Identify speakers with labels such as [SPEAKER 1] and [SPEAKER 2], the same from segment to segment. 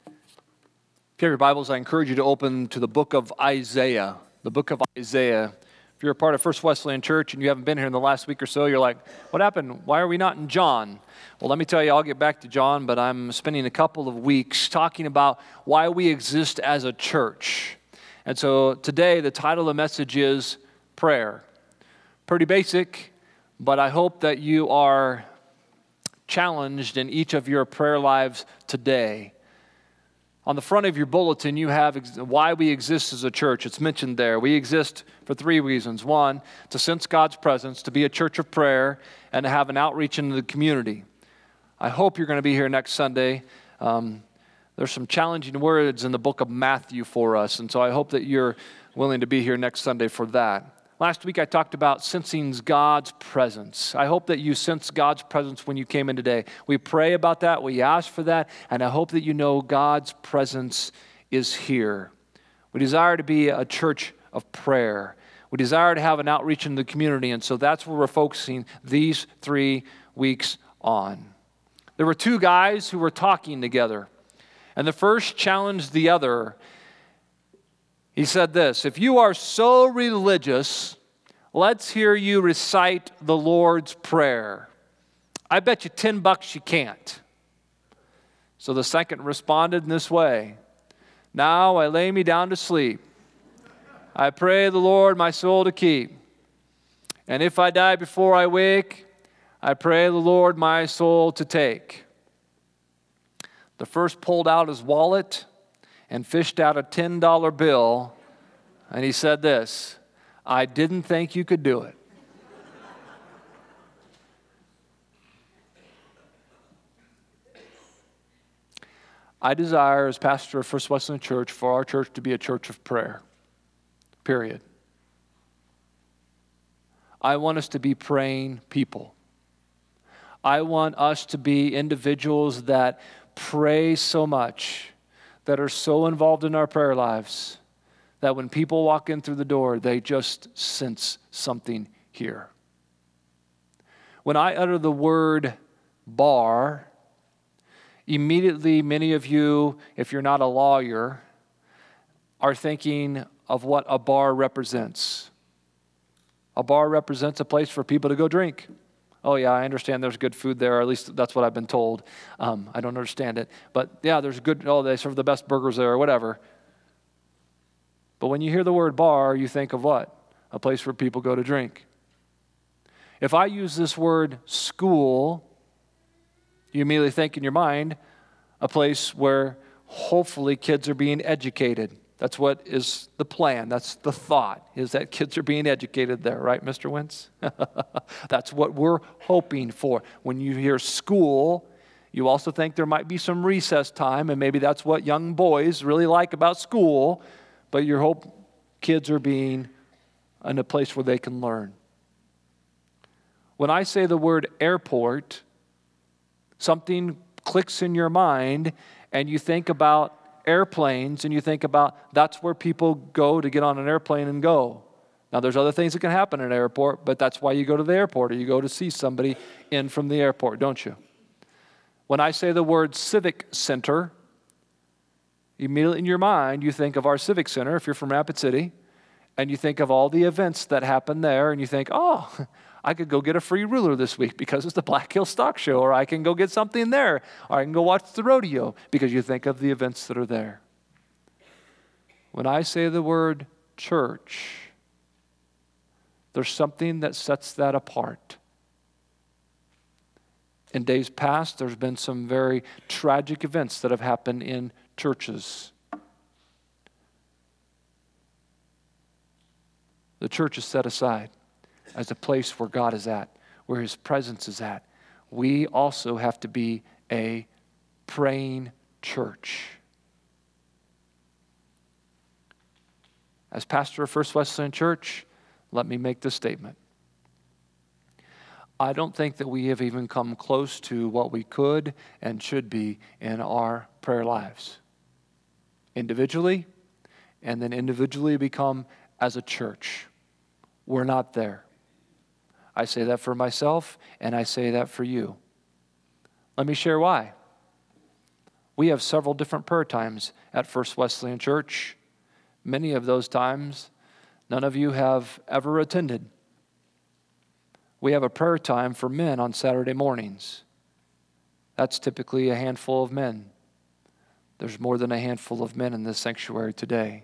[SPEAKER 1] If you have your Bibles, I encourage you to open to the book of Isaiah. The book of Isaiah. If you're a part of First Wesleyan Church and you haven't been here in the last week or so, you're like, what happened? Why are we not in John? Well, let me tell you, I'll get back to John, but I'm spending a couple of weeks talking about why we exist as a church. And so today, the title of the message is Prayer. Pretty basic, but I hope that you are challenged in each of your prayer lives today. On the front of your bulletin, you have why we exist as a church. It's mentioned there. We exist for three reasons. One, to sense God's presence, to be a church of prayer, and to have an outreach into the community. I hope you're going to be here next Sunday. There's some challenging words in the book of Matthew for us, and so I hope that you're willing to be here next Sunday for that. Last week I talked about sensing God's presence. I hope that you sense God's presence when you came in today. We pray about that, we ask for that, and I hope that you know God's presence is here. We desire to be a church of prayer. We desire to have an outreach in the community, and so that's where we're focusing these 3 weeks on. There were 2 guys who were talking together, and the first challenged the other. He said this, if you are so religious, let's hear you recite the Lord's Prayer. I bet you $10 you can't. So the second responded in this way, now I lay me down to sleep. I pray the Lord my soul to keep. And if I die before I wake, I pray the Lord my soul to take. The first pulled out his wallet and fished out a $10 bill, and he said this, I didn't think you could do it. I desire, as pastor of First Wesleyan Church, for our church to be a church of prayer, period. I want us to be praying people. I want us to be individuals that pray so much, that are so involved in our prayer lives that when people walk in through the door, they just sense something here. When I utter the word bar, immediately many of you, if you're not a lawyer, are thinking of what a bar represents. A bar represents a place for people to go drink. Oh yeah, I understand there's good food there, or at least that's what I've been told. I don't understand it. But yeah, there's good, they serve the best burgers there or whatever. But when you hear the word bar, you think of what? A place where people go to drink. If I use this word school, you immediately think in your mind a place where hopefully kids are being educated. That's what is the plan. That's the thought, is that kids are being educated there, right, Mr. Wentz? That's what we're hoping for. When you hear school, you also think there might be some recess time, and maybe that's what young boys really like about school, but you hope kids are being in a place where they can learn. When I say the word airport, something clicks in your mind, and you think about airplanes, and you think about that's where people go to get on an airplane and go. Now, there's other things that can happen at an airport, but that's why you go to the airport, or you go to see somebody in from the airport, don't you? When I say the word civic center, immediately in your mind, you think of our civic center, if you're from Rapid City, and you think of all the events that happen there, and you think, oh, I could go get a free ruler this week because it's the Black Hill Stock Show, or I can go get something there, or I can go watch the rodeo because you think of the events that are there. When I say the word church, there's something that sets that apart. In days past, there's been some very tragic events that have happened in churches. The church is set aside as a place where God is at, where His presence is at. We also have to be a praying church. As pastor of First Wesleyan Church, let me make this statement. I don't think that we have even come close to what we could and should be in our prayer lives. Individually, and then individually become as a church. We're not there. I say that for myself, and I say that for you. Let me share why. We have several different prayer times at First Wesleyan Church. Many of those times, none of you have ever attended. We have a prayer time for men on Saturday mornings. That's typically a handful of men. There's more than a handful of men in this sanctuary today.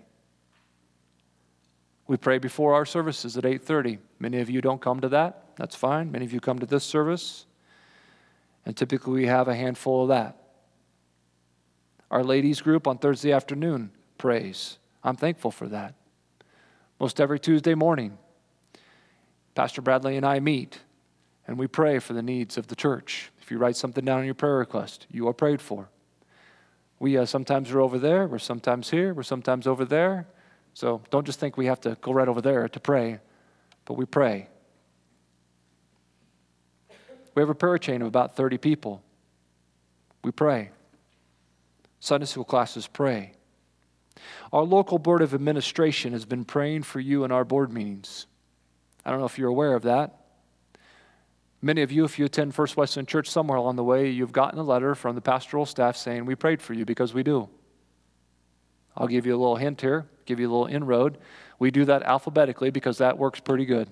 [SPEAKER 1] We pray before our services at 8:30. Many of you don't come to that. That's fine. Many of you come to this service. And typically we have a handful of that. Our ladies group on Thursday afternoon prays. I'm thankful for that. Most every Tuesday morning, Pastor Bradley and I meet and we pray for the needs of the church. If you write something down in your prayer request, you are prayed for. We sometimes are over there, we're sometimes here, we're sometimes over there. So don't just think we have to go right over there to pray, but we pray. We have a prayer chain of about 30 people. We pray. Sunday school classes pray. Our local board of administration has been praying for you in our board meetings. I don't know if you're aware of that. Many of you, if you attend First Wesleyan Church somewhere along the way, you've gotten a letter from the pastoral staff saying, we prayed for you, because we do. I'll give you a little hint here, give you a little inroad. We do that alphabetically because that works pretty good.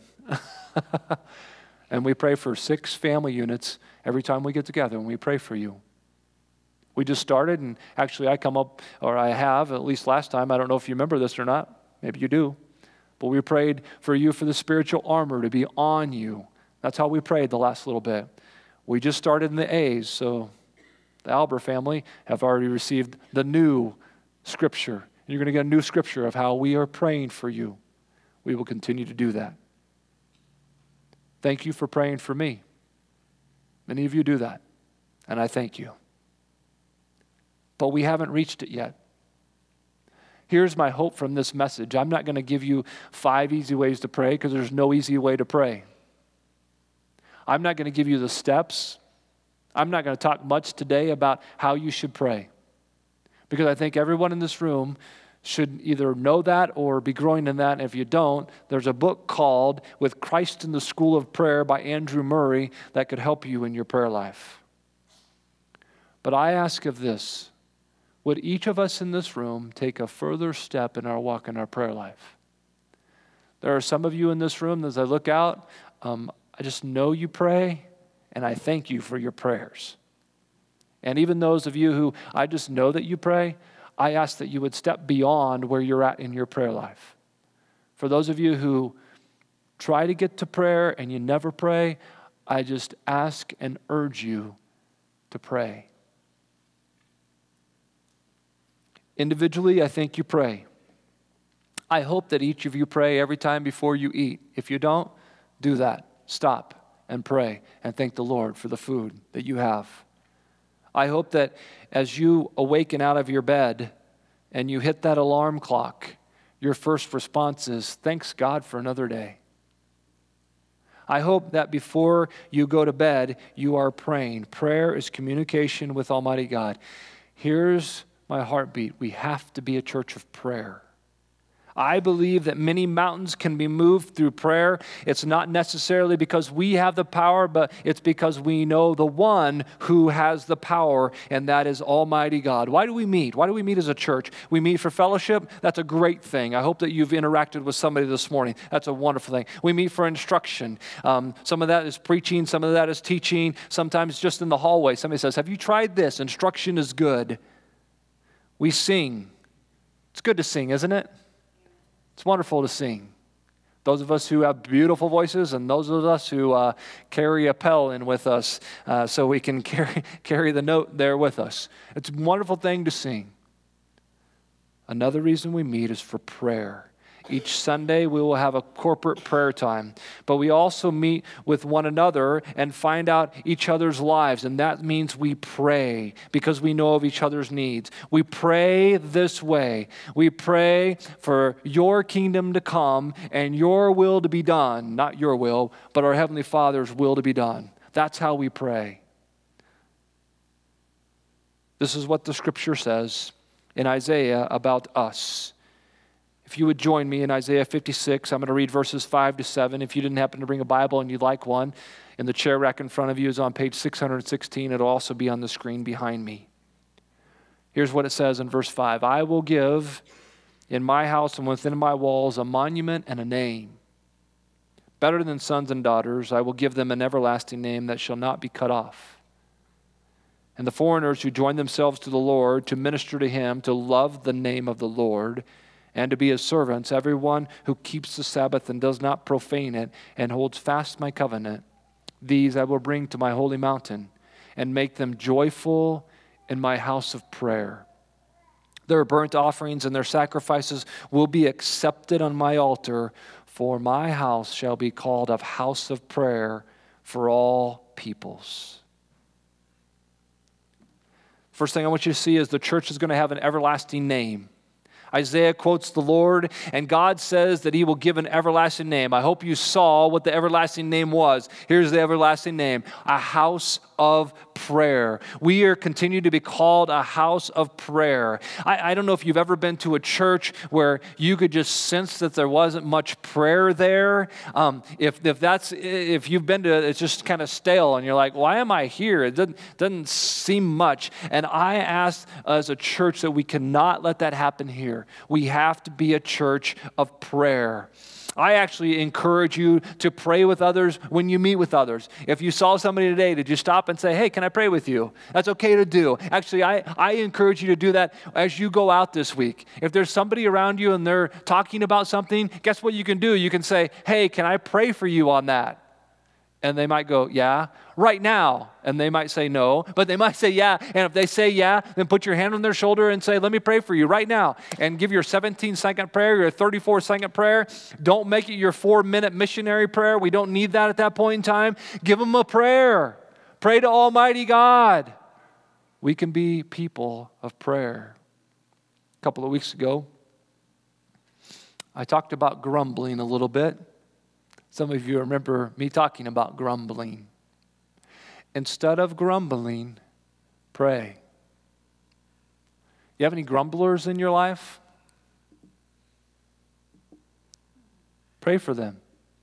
[SPEAKER 1] And we pray for 6 family units every time we get together, and we pray for you. We just started, and actually I come up, or I have, at least last time, I don't know if you remember this or not, maybe you do, but we prayed for you for the spiritual armor to be on you. That's how we prayed the last little bit. We just started in the A's, so the Albert family have already received the new scripture. You're going to get a new scripture of how we are praying for you. We will continue to do that. Thank you for praying for me. Many of you do that, and I thank you. But we haven't reached it yet. Here's my hope from this message. I'm not going to give you 5 easy ways to pray, because there's no easy way to pray. I'm not going to give you the steps. I'm not going to talk much today about how you should pray, because I think everyone in this room should either know that or be growing in that. And if you don't, there's a book called With Christ in the School of Prayer by Andrew Murray that could help you in your prayer life. But I ask of this: would each of us in this room take a further step in our walk in our prayer life? There are some of you in this room, as I look out, I just know you pray, and I thank you for your prayers. And even those of you who I just know that you pray, I ask that you would step beyond where you're at in your prayer life. For those of you who try to get to prayer and you never pray, I just ask and urge you to pray. Individually, I think you pray. I hope that each of you pray every time before you eat. If you don't, do that. Stop and pray and thank the Lord for the food that you have. I hope that as you awaken out of your bed and you hit that alarm clock, your first response is, thanks God for another day. I hope that before you go to bed, you are praying. Prayer is communication with Almighty God. Here's my heartbeat. We have to be a church of prayer. I believe that many mountains can be moved through prayer. It's not necessarily because we have the power, but it's because we know the one who has the power, and that is Almighty God. Why do we meet? Why do we meet as a church? We meet for fellowship. That's a great thing. I hope that you've interacted with somebody this morning. That's a wonderful thing. We meet for instruction. Some of that is preaching. Some of that is teaching. Sometimes just in the hallway, somebody says, have you tried this? Instruction is good. We sing. It's good to sing, isn't it? It's wonderful to sing. Those of us who have beautiful voices, and those of us who carry a Pell in with us so we can carry the note there with us. It's a wonderful thing to sing. Another reason we meet is for prayer. Each Sunday we will have a corporate prayer time, but we also meet with one another and find out each other's lives, and that means we pray because we know of each other's needs. We pray this way. We pray for your kingdom to come and your will to be done, not your will, but our Heavenly Father's will to be done. That's how we pray. This is what the scripture says in Isaiah about us. If you would join me in Isaiah 56, I'm going to read verses 5 to 7. If you didn't happen to bring a Bible and you'd like one, in the chair rack in front of you is on page 616. It'll also be on the screen behind me. Here's what it says in verse 5. I will give in my house and within my walls a monument and a name. Better than sons and daughters, I will give them an everlasting name that shall not be cut off. And the foreigners who join themselves to the Lord, to minister to him, to love the name of the Lord, and to be his servants, everyone who keeps the Sabbath and does not profane it, and holds fast my covenant, these I will bring to my holy mountain, and make them joyful in my house of prayer. Their burnt offerings and their sacrifices will be accepted on my altar, for my house shall be called a house of prayer for all peoples. First thing I want you to see is the church is going to have an everlasting name. Isaiah quotes the Lord, and God says that he will give an everlasting name. I hope you saw what the everlasting name was. Here's the everlasting name, a house of prayer. We are continuing to be called a house of prayer. I don't know if you've ever been to a church where you could just sense that there wasn't much prayer there. If you've been to it, it's just kind of stale, and you're like, why am I here? It doesn't seem much. And I ask as a church that we cannot let that happen here. We have to be a church of prayer. I actually encourage you to pray with others when you meet with others. If you saw somebody today, did you stop and say, hey, can I pray with you? That's okay to do. Actually, I encourage you to do that as you go out this week. If there's somebody around you and they're talking about something, guess what you can do? You can say, hey, can I pray for you on that? And they might go, yeah, right now. And they might say no, but they might say yeah. And if they say yeah, then put your hand on their shoulder and say, let me pray for you right now. And give your 17-second prayer, your 34-second prayer. Don't make it your 4-minute missionary prayer. We don't need that at that point in time. Give them a prayer. Pray to Almighty God. We can be people of prayer. A couple of weeks ago, I talked about grumbling a little bit. Some of you remember me talking about grumbling. Instead of grumbling, pray. You have any grumblers in your life? Pray for them.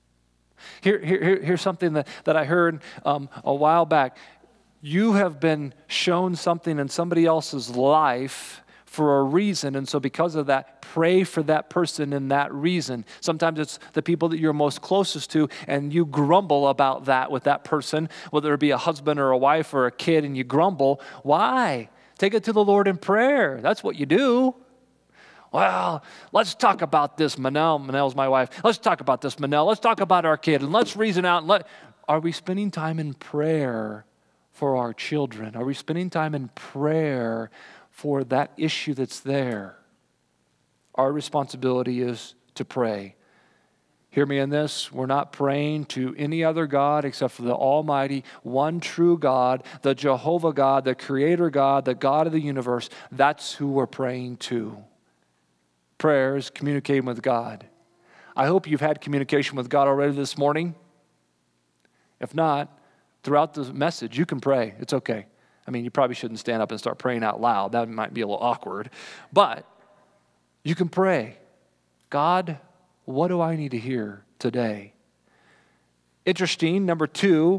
[SPEAKER 1] Here's something that I heard a while back. You have been shown something in somebody else's life for a reason, and so because of that, pray for that person in that reason. Sometimes it's the people that you're most closest to, and you grumble about that with that person, whether it be a husband or a wife or a kid, and you grumble. Why? Take it to the Lord in prayer. That's what you do. Well, let's talk about this, Manel. Manel's my wife. Let's talk about this, Manel. Let's talk about our kid, and let's reason out. Are we spending time in prayer for our children? Are we spending time in prayer for that issue that's there? Our responsibility is to pray. Hear me in this. We're not praying to any other God except for the Almighty, one true God, the Jehovah God, the Creator God, the God of the universe. That's who we're praying to. Prayer is communicating with God. I hope you've had communication with God already this morning. If not, throughout the message, you can pray. It's okay. I mean, you probably shouldn't stand up and start praying out loud. That might be a little awkward. But you can pray. God, what do I need to hear today? Interesting, number 2,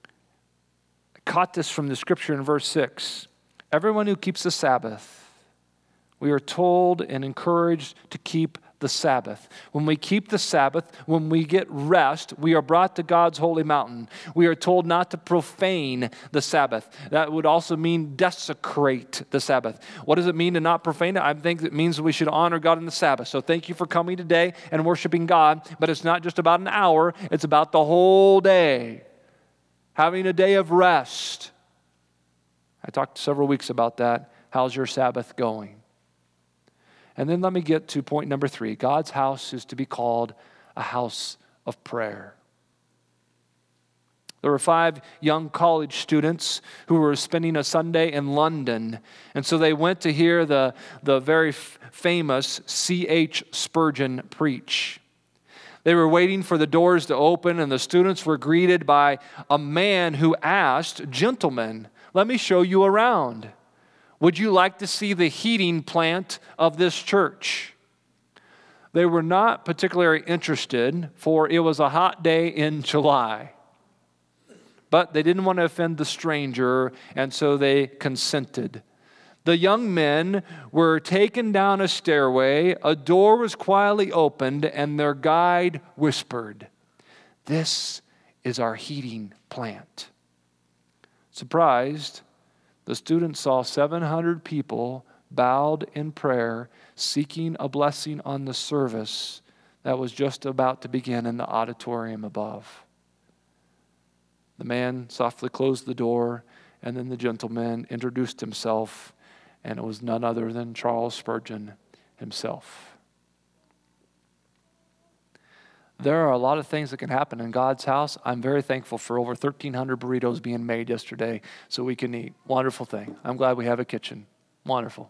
[SPEAKER 1] I caught this from the scripture in verse 6. Everyone who keeps the Sabbath, we are told and encouraged to keep the Sabbath. When we keep the Sabbath, when we get rest, we are brought to God's holy mountain. We are told not to profane the Sabbath. That would also mean desecrate the Sabbath. What does it mean to not profane it? I think it means we should honor God in the Sabbath. So thank you for coming today and worshiping God, but it's not just about an hour, it's about the whole day. Having a day of rest. I talked several weeks about that. How's your Sabbath going? And then let me get to point number 3. God's house is to be called a house of prayer. There were 5 young college students who were spending a Sunday in London. And so they went to hear the very famous C.H. Spurgeon preach. They were waiting for the doors to open, and the students were greeted by a man who asked, "Gentlemen, let me show you around. Would you like to see the heating plant of this church?" They were not particularly interested, for it was a hot day in July. But they didn't want to offend the stranger, and so they consented. The young men were taken down a stairway, a door was quietly opened, and their guide whispered, "This is our heating plant." Surprised, the students saw 700 people bowed in prayer, seeking a blessing on the service that was just about to begin in the auditorium above. The man softly closed the door, and then the gentleman introduced himself, and it was none other than Charles Spurgeon himself. There are a lot of things that can happen in God's house. I'm very thankful for over 1,300 burritos being made yesterday so we can eat. Wonderful thing. I'm glad we have a kitchen. Wonderful.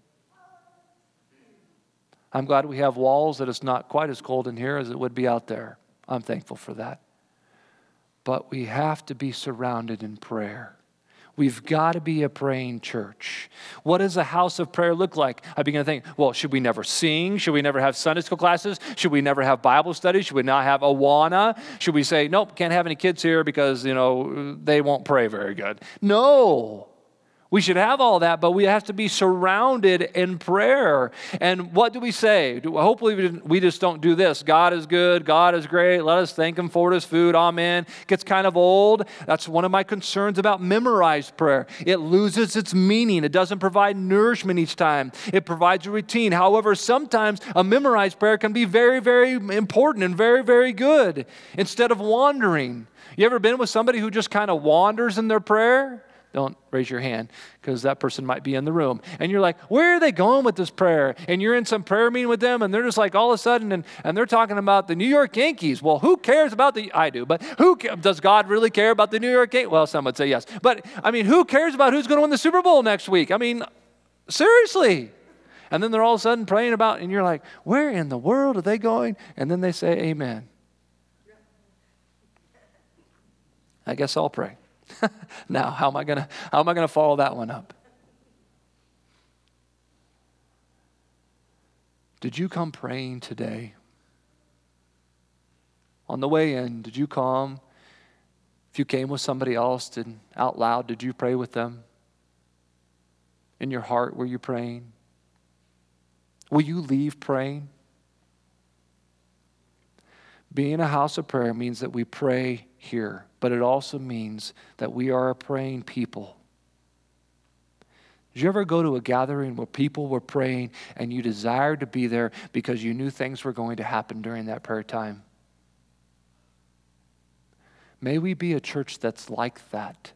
[SPEAKER 1] I'm glad we have walls that it's not quite as cold in here as it would be out there. I'm thankful for that. But we have to be surrounded in prayer. We've got to be a praying church. What does a house of prayer look like? I begin to think, well, should we never sing? Should we never have Sunday school classes? Should we never have Bible studies? Should we not have Awana? Should we say, nope, can't have any kids here because, they won't pray very good? No. We should have all that, but we have to be surrounded in prayer. And what do we say? Hopefully we just don't do this. God is good. God is great. Let us thank Him for His food. Amen. Gets kind of old. That's one of my concerns about memorized prayer. It loses its meaning. It doesn't provide nourishment each time. It provides a routine. However, sometimes a memorized prayer can be very, very important and very, very good instead of wandering. You ever been with somebody who just kind of wanders in their prayer? Don't raise your hand because that person might be in the room. And you're like, where are they going with this prayer? And you're in some prayer meeting with them and they're just like all of a sudden, and they're talking about the New York Yankees. Well, who cares about I do, but does God really care about the New York Yankees? Well, some would say yes. But who cares about who's going to win the Super Bowl next week? Seriously. And then they're all of a sudden praying about, and you're like, where in the world are they going? And then they say, amen. I guess I'll pray. Now, how am I gonna follow that one up? Did you come praying today? On the way in, did you come? If you came with somebody else, out loud, did you pray with them? In your heart, were you praying? Will you leave praying? Being a house of prayer means that we pray here, but it also means that we are a praying people. Did you ever go to a gathering where people were praying and you desired to be there because you knew things were going to happen during that prayer time? May we be a church that's like that.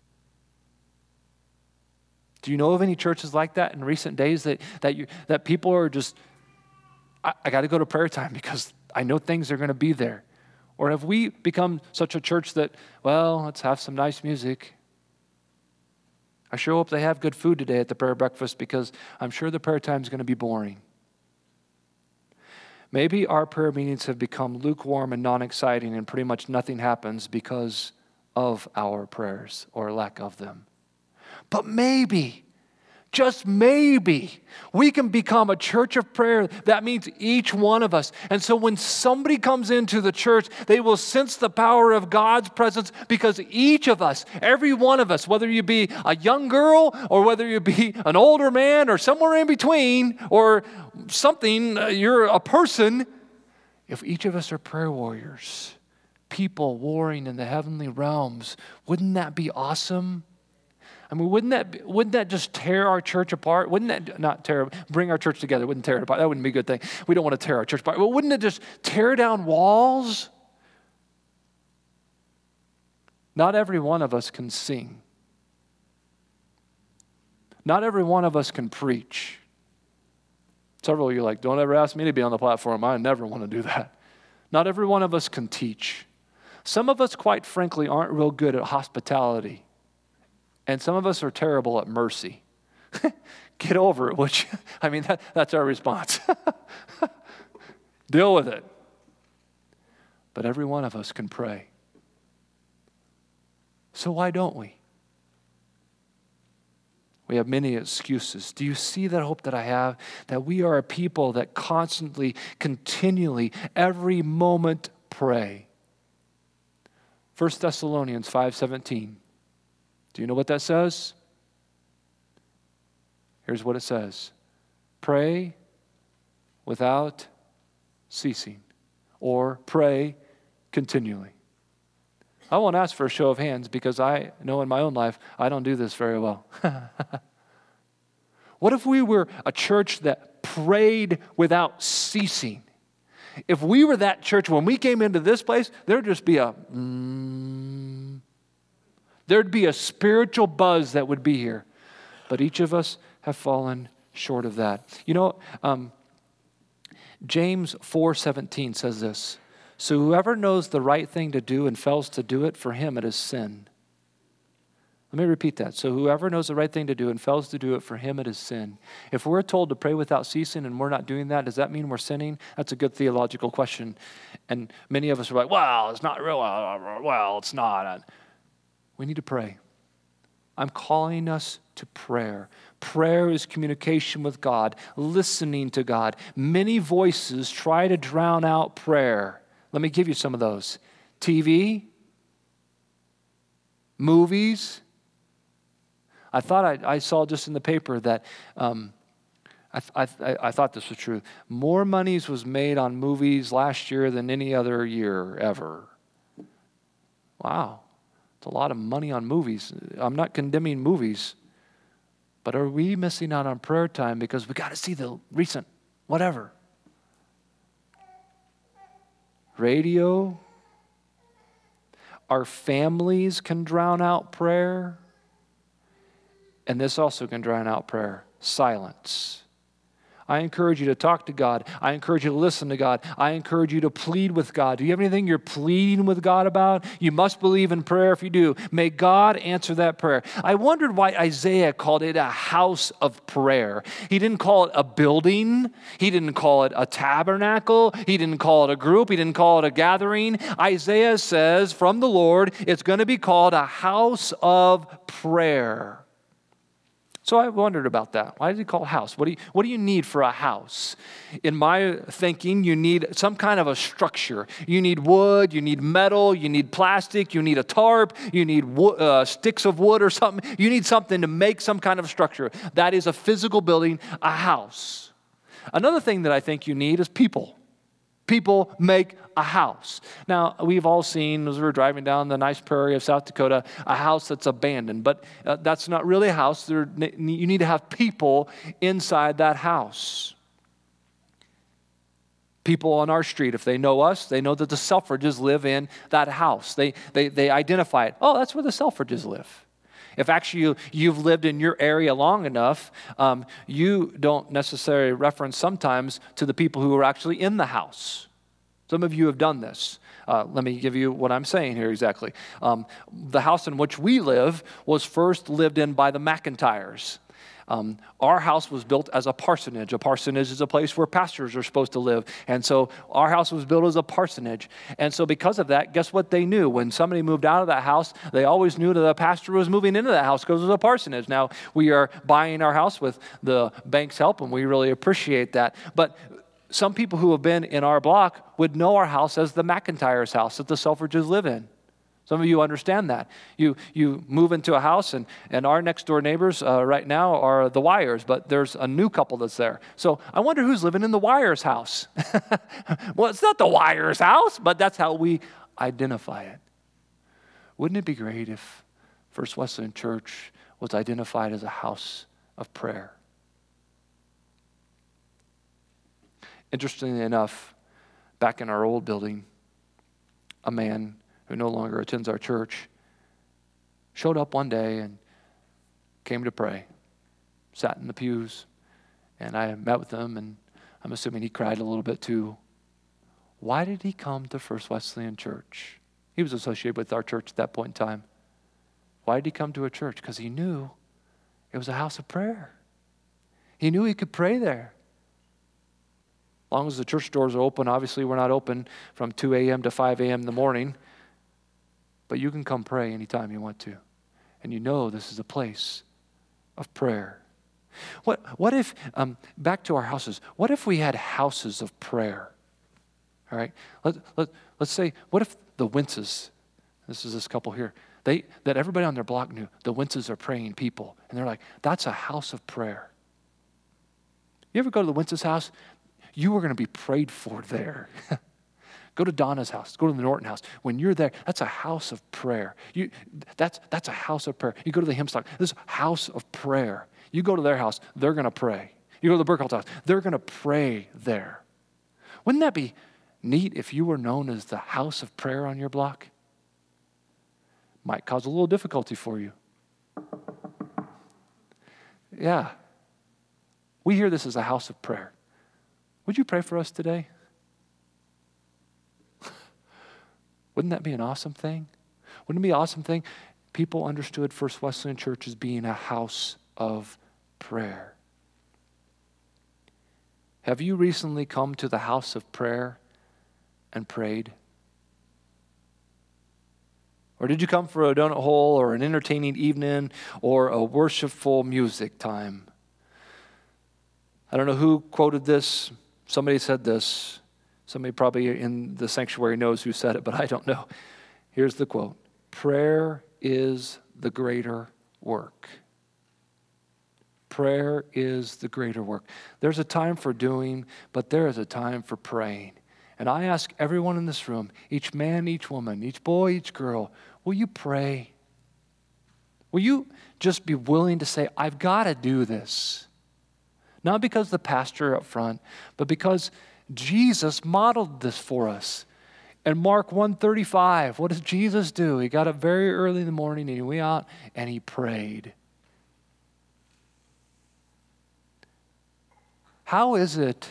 [SPEAKER 1] Do you know of any churches like that in recent days that people are just, I got to go to prayer time because I know things are going to be there? Or have we become such a church that, well, let's have some nice music. I sure hope they have good food today at the prayer breakfast because I'm sure the prayer time is going to be boring. Maybe our prayer meetings have become lukewarm and non-exciting and pretty much nothing happens because of our prayers or lack of them. But maybe, just maybe, we can become a church of prayer. That means each one of us. And so when somebody comes into the church, they will sense the power of God's presence because each of us, every one of us, whether you be a young girl or whether you be an older man or somewhere in between or something, you're a person, if each of us are prayer warriors, people warring in the heavenly realms, wouldn't that be awesome? Wouldn't that just tear our church apart? Wouldn't that not bring our church together? Wouldn't tear it apart. That wouldn't be a good thing. We don't want to tear our church apart. But wouldn't it just tear down walls? Not every one of us can sing. Not every one of us can preach. Several of you are like, don't ever ask me to be on the platform. I never want to do that. Not every one of us can teach. Some of us, quite frankly, aren't real good at hospitality. And some of us are terrible at mercy. Get over it, would you? That's our response. Deal with it. But every one of us can pray. So why don't we? We have many excuses. Do you see that hope that I have? That we are a people that constantly, continually, every moment pray. 1 Thessalonians 5:17. Do you know what that says? Here's what it says. Pray without ceasing, or pray continually. I won't ask for a show of hands because I know in my own life I don't do this very well. What if we were a church that prayed without ceasing? If we were that church, when we came into this place, there'd just be there'd be a spiritual buzz that would be here. But each of us have fallen short of that. You know, James 4:17 says this. So whoever knows the right thing to do and fails to do it, for him it is sin. Let me repeat that. So whoever knows the right thing to do and fails to do it, for him it is sin. If we're told to pray without ceasing and we're not doing that, does that mean we're sinning? That's a good theological question. And many of us are like, well, it's not real. Well, it's not. We need to pray. I'm calling us to prayer. Prayer is communication with God, listening to God. Many voices try to drown out prayer. Let me give you some of those. TV, movies. I thought I saw just in the paper that I thought this was true. More monies was made on movies last year than any other year ever. Wow. It's a lot of money on movies. I'm not condemning movies, but are we missing out on prayer time because we got to see the recent whatever? Radio. Our families can drown out prayer. And this also can drown out prayer. Silence. I encourage you to talk to God. I encourage you to listen to God. I encourage you to plead with God. Do you have anything you're pleading with God about? You must believe in prayer if you do. May God answer that prayer. I wondered why Isaiah called it a house of prayer. He didn't call it a building. He didn't call it a tabernacle. He didn't call it a group. He didn't call it a gathering. Isaiah says from the Lord, it's going to be called a house of prayer. So I wondered about that. Why did he call it house? What do you need for a house? In my thinking, you need some kind of a structure. You need wood, you need metal, you need plastic, you need a tarp, you need sticks of wood or something. You need something to make some kind of structure. That is a physical building, a house. Another thing that I think you need is people. People make a house. Now, we've all seen, as we're driving down the nice prairie of South Dakota, a house that's abandoned. But that's not really a house. You need to have people inside that house. People on our street, if they know us, they know that the Selfridges live in that house. They identify it. Oh, that's where the Selfridges live. If actually you've lived in your area long enough, you don't necessarily reference sometimes to the people who are actually in the house. Some of you have done this. Let me give you what I'm saying here exactly. The house in which we live was first lived in by the McIntyres. Our house was built as a parsonage. A parsonage is a place where pastors are supposed to live. And so our house was built as a parsonage. And so because of that, guess what they knew? When somebody moved out of that house, they always knew that the pastor was moving into that house because it was a parsonage. Now, we are buying our house with the bank's help, and we really appreciate that. But some people who have been in our block would know our house as the McIntyre's house that the Selfridges live in. Some of you understand that. You move into a house, and our next door neighbors right now are the Wires, but there's a new couple that's there. So I wonder who's living in the Wires house. Well, it's not the Wires house, but that's how we identify it. Wouldn't it be great if First Wesleyan Church was identified as a house of prayer? Interestingly enough, back in our old building, a man who no longer attends our church, showed up one day and came to pray, sat in the pews, and I met with him, and I'm assuming he cried a little bit too. Why did he come to First Wesleyan Church? He was associated with our church at that point in time. Why did he come to a church? Because he knew it was a house of prayer. He knew he could pray there. As long as the church doors are open, obviously we're not open from 2 a.m. to 5 a.m. in the morning. But you can come pray anytime you want to. And you know this is a place of prayer. What if, back to our houses, what if we had houses of prayer? All right, let's say, what if the Winces, this is this couple here, that everybody on their block knew, the Winces are praying people. And they're like, that's a house of prayer. You ever go to the Wince's house? You are going to be prayed for there. Go to Donna's house. Go to the Norton house. When you're there, that's a house of prayer. That's a house of prayer. You go to the Himstock. This is a house of prayer. You go to their house, they're going to pray. You go to the Burkholz house, they're going to pray there. Wouldn't that be neat if you were known as the house of prayer on your block? Might cause a little difficulty for you. Yeah. We hear this as a house of prayer. Would you pray for us today? Wouldn't that be an awesome thing? Wouldn't it be an awesome thing? People understood First Wesleyan Church as being a house of prayer. Have you recently come to the house of prayer and prayed? Or did you come for a donut hole or an entertaining evening or a worshipful music time? I don't know who quoted this. Somebody said this. Somebody probably in the sanctuary knows who said it, but I don't know. Here's the quote. Prayer is the greater work. Prayer is the greater work. There's a time for doing, but there is a time for praying. And I ask everyone in this room, each man, each woman, each boy, each girl, will you pray? Will you just be willing to say, I've got to do this? Not because the pastor up front, but because Jesus modeled this for us. In Mark 1:35, what does Jesus do? He got up very early in the morning and he went out and he prayed. How is it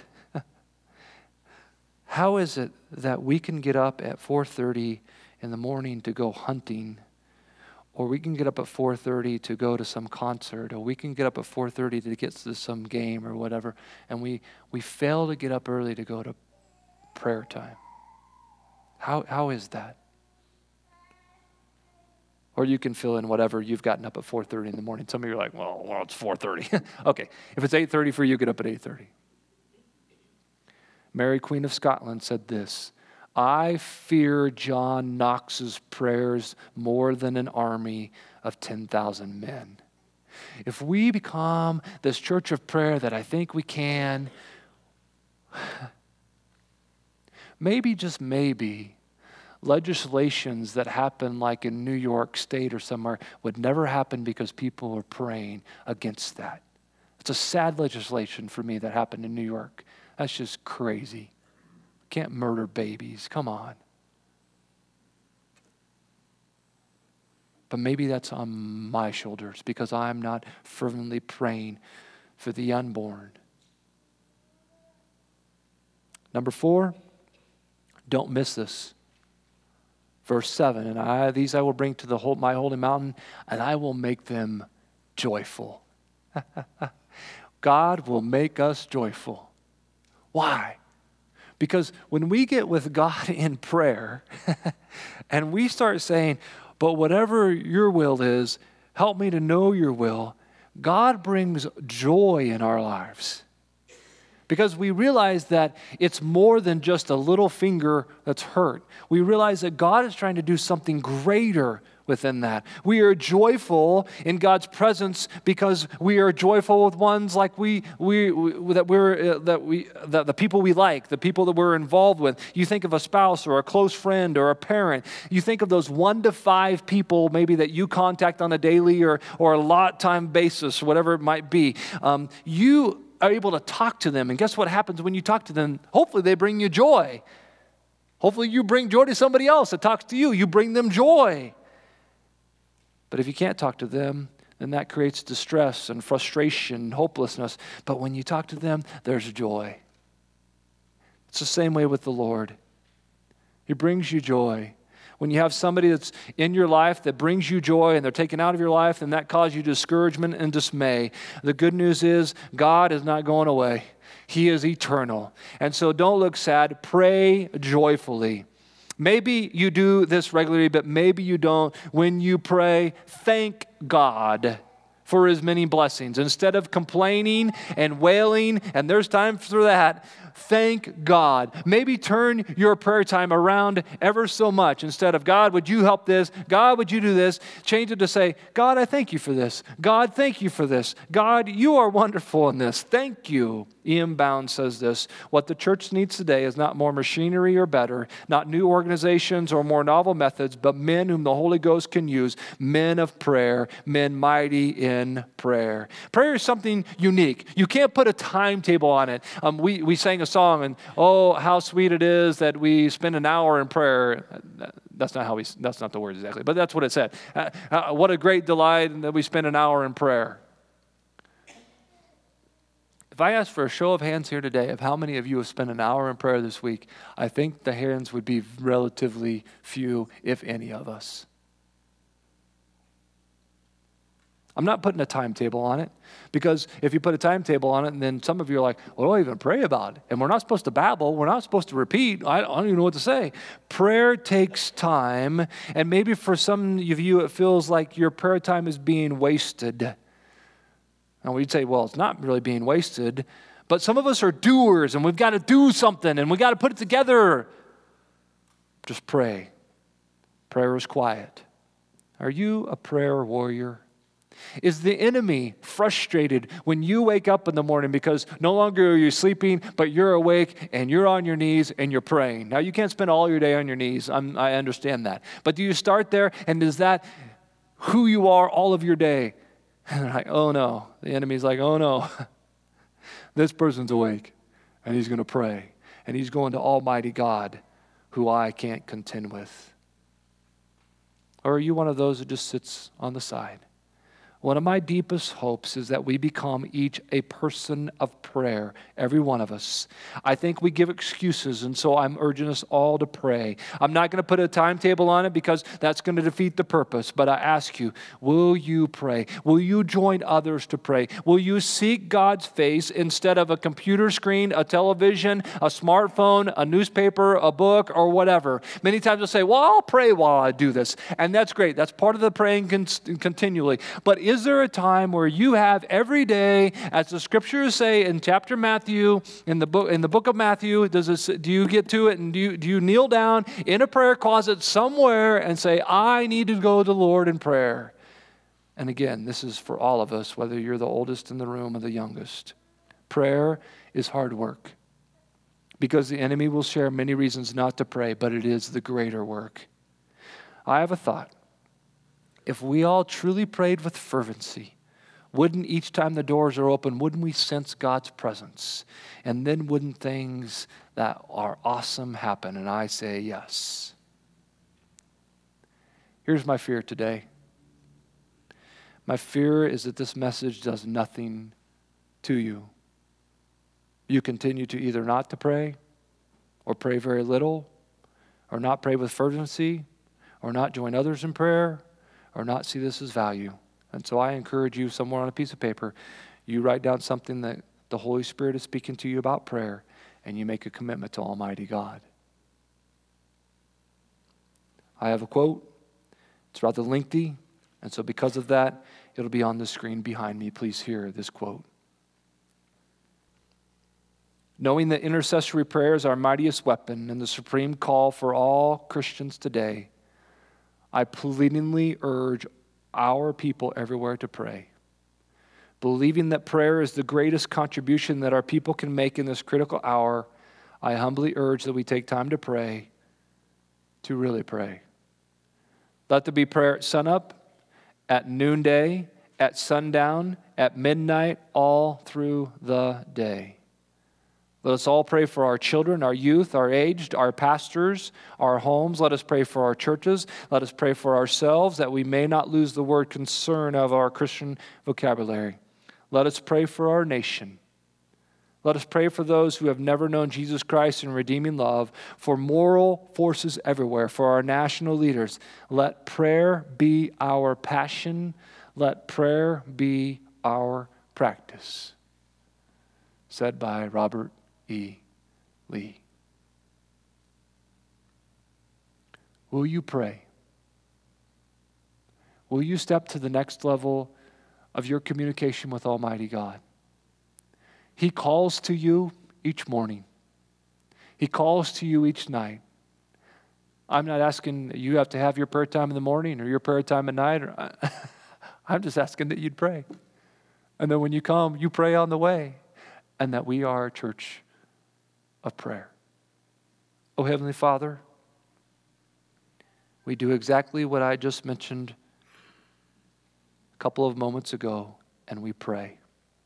[SPEAKER 1] that we can get up at 4:30 in the morning to go hunting, or we can get up at 4:30 to go to some concert, or we can get up at 4:30 to get to some game or whatever, and we fail to get up early to go to prayer time? How is that? Or you can fill in whatever you've gotten up at 4:30 in the morning. Some of you are like, well it's 4:30. Okay, if it's 8:30 for you, get up at 8:30. Mary, Queen of Scotland, said this, I fear John Knox's prayers more than an army of 10,000 men. If we become this church of prayer that I think we can, maybe, just maybe, legislations that happen like in New York State or somewhere would never happen because people were praying against that. It's a sad legislation for me that happened in New York. That's just crazy. Can't murder babies. Come on. But maybe that's on my shoulders because I'm not fervently praying for the unborn. Number 4, don't miss this. Verse 7, and these I will bring to my holy mountain, and I will make them joyful. God will make us joyful. Why? Because when we get with God in prayer and we start saying, but whatever your will is, help me to know your will, God brings joy in our lives. Because we realize that it's more than just a little finger that's hurt. We realize that God is trying to do something greater within that. We are joyful in God's presence because we are joyful with ones like the people we like, the people that we're involved with. You think of a spouse or a close friend or a parent. You think of those 1 to 5 people maybe that you contact on a daily or a lot time basis, whatever it might be. You are able to talk to them, and guess what happens when you talk to them? Hopefully they bring you joy. Hopefully you bring joy to somebody else that talks to you. You bring them joy. But if you can't talk to them, then that creates distress and frustration and hopelessness. But when you talk to them, there's joy. It's the same way with the Lord. He brings you joy. When you have somebody that's in your life that brings you joy and they're taken out of your life, then that causes you discouragement and dismay. The good news is God is not going away. He is eternal. And so don't look sad. Pray joyfully. Maybe you do this regularly, but maybe you don't. When you pray, thank God for His many blessings. Instead of complaining and wailing, and there's time for that, thank God. Maybe turn your prayer time around ever so much. Instead of, God, would you help this? God, would you do this? Change it to say, God, I thank you for this. God, thank you for this. God, you are wonderful in this. Thank you. E.M. Bounds says this: what the church needs today is not more machinery or better, not new organizations or more novel methods, but men whom the Holy Ghost can use, men of prayer, men mighty in prayer. Prayer is something unique. You can't put a timetable on it. We sang a song, and oh, how sweet it is that we spend an hour in prayer. That's not the word exactly, but that's what it said. What a great delight that we spend an hour in prayer. If I asked for a show of hands here today of how many of you have spent an hour in prayer this week, I think the hands would be relatively few, if any of us. I'm not putting a timetable on it, because if you put a timetable on it, and then some of you are like, well, don't even pray about it. And we're not supposed to babble. We're not supposed to repeat. I don't even know what to say. Prayer takes time, and maybe for some of you it feels like your prayer time is being wasted. And we'd say, well, it's not really being wasted, but some of us are doers, and we've got to do something, and we've got to put it together. Just pray. Prayer is quiet. Are you a prayer warrior? Is the enemy frustrated when you wake up in the morning because no longer are you sleeping, but you're awake and you're on your knees and you're praying? Now, you can't spend all your day on your knees. I understand that. But do you start there, and is that who you are all of your day? And they're like, oh no. The enemy's like, oh no. This person's awake, and he's going to pray, and he's going to Almighty God, who I can't contend with. Or are you one of those that just sits on the side? One of my deepest hopes is that we become each a person of prayer, every one of us. I think we give excuses, and so I'm urging us all to pray. I'm not going to put a timetable on it because that's going to defeat the purpose, but I ask you, will you pray? Will you join others to pray? Will you seek God's face instead of a computer screen, a television, a smartphone, a newspaper, a book, or whatever? Many times we'll say, well, I'll pray while I do this, and that's great. That's part of the praying continually. But is there a time where you have every day, as the scriptures say in chapter Matthew, in the book of Matthew, do you get to it and do you kneel down in a prayer closet somewhere and say, I need to go to the Lord in prayer? And again, this is for all of us, whether you're the oldest in the room or the youngest. Prayer is hard work, because the enemy will share many reasons not to pray, but it is the greater work. I have a thought. If we all truly prayed with fervency, wouldn't each time the doors are open, wouldn't we sense God's presence? And then wouldn't things that are awesome happen? And I say yes. Here's my fear today. My fear is that this message does nothing to you. You continue to either not to pray, or pray very little, or not pray with fervency, or not join others in prayer, or not see this as value. And so I encourage you, somewhere on a piece of paper, you write down something that the Holy Spirit is speaking to you about prayer, and you make a commitment to Almighty God. I have a quote. It's rather lengthy, and so because of that, it'll be on the screen behind me. Please hear this quote. Knowing that intercessory prayer is our mightiest weapon and the supreme call for all Christians today, I pleadingly urge our people everywhere to pray. Believing that prayer is the greatest contribution that our people can make in this critical hour, I humbly urge that we take time to pray, to really pray. Let there be prayer at sunup, at noonday, at sundown, at midnight, all through the day. Let us all pray for our children, our youth, our aged, our pastors, our homes. Let us pray for our churches. Let us pray for ourselves, that we may not lose the word concern of our Christian vocabulary. Let us pray for our nation. Let us pray for those who have never known Jesus Christ in redeeming love, for moral forces everywhere, for our national leaders. Let prayer be our passion. Let prayer be our practice. Said by Robert E. Lee. Will you pray? Will you step to the next level of your communication with Almighty God? He calls to you each morning. He calls to you each night. I'm not asking that you have to have your prayer time in the morning or your prayer time at night. I'm just asking that you'd pray. And then when you come, you pray on the way. and that we are a church of prayer. Oh, Heavenly Father, we do exactly what I just mentioned a couple of moments ago, and we pray.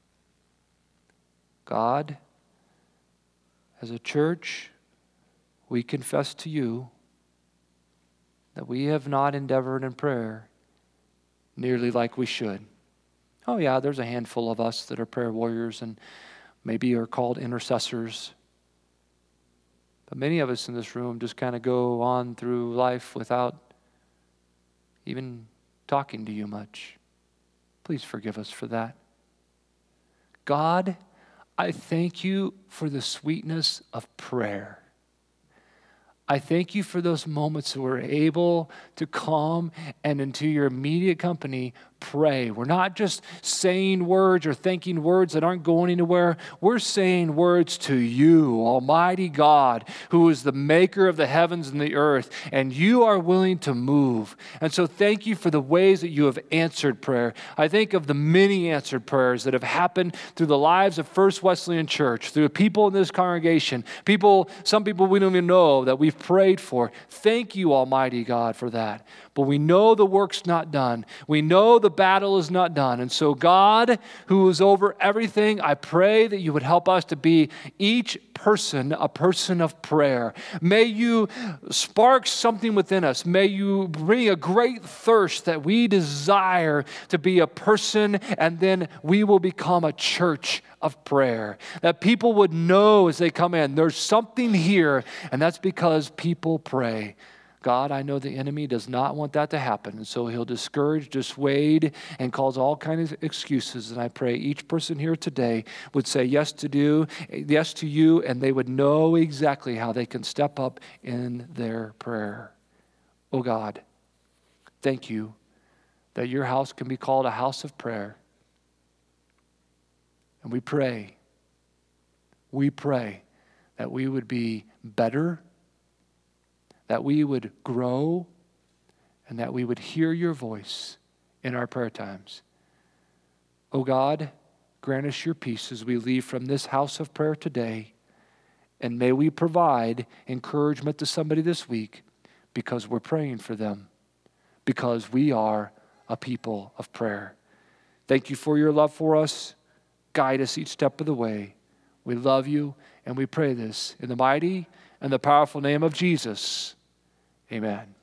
[SPEAKER 1] God, as a church, we confess to you that we have not endeavored in prayer nearly like we should. Oh yeah, there's a handful of us that are prayer warriors and maybe are called intercessors. But many of us in this room just kind of go on through life without even talking to you much. Please forgive us for that. God, I thank you for the sweetness of prayer. I thank you for those moments where we're able to come and into your immediate company pray. We're not just saying words or thinking words that aren't going anywhere. We're saying words to you, Almighty God, who is the maker of the heavens and the earth, and you are willing to move. And so thank you for the ways that you have answered prayer. I think of the many answered prayers that have happened through the lives of First Wesleyan Church, through people in this congregation, some people we don't even know that we've prayed for. Thank you, Almighty God, for that. But we know the work's not done. We know the battle is not done. And so God, who is over everything, I pray that you would help us to be each person a person of prayer. May you spark something within us. May you bring a great thirst that we desire to be a person, and then we will become a church of prayer. That people would know as they come in, there's something here, and that's because people pray. God, I know the enemy does not want that to happen, and so he'll discourage, dissuade, and cause all kinds of excuses. And I pray each person here today would say yes to you, and they would know exactly how they can step up in their prayer. Oh God, thank you that your house can be called a house of prayer. And we pray that we would be better, that we would grow, and that we would hear your voice in our prayer times. Oh God, grant us your peace as we leave from this house of prayer today, and may we provide encouragement to somebody this week because we're praying for them, because we are a people of prayer. Thank you for your love for us. Guide us each step of the way. We love you, and we pray this in the mighty and the powerful name of Jesus. Amen.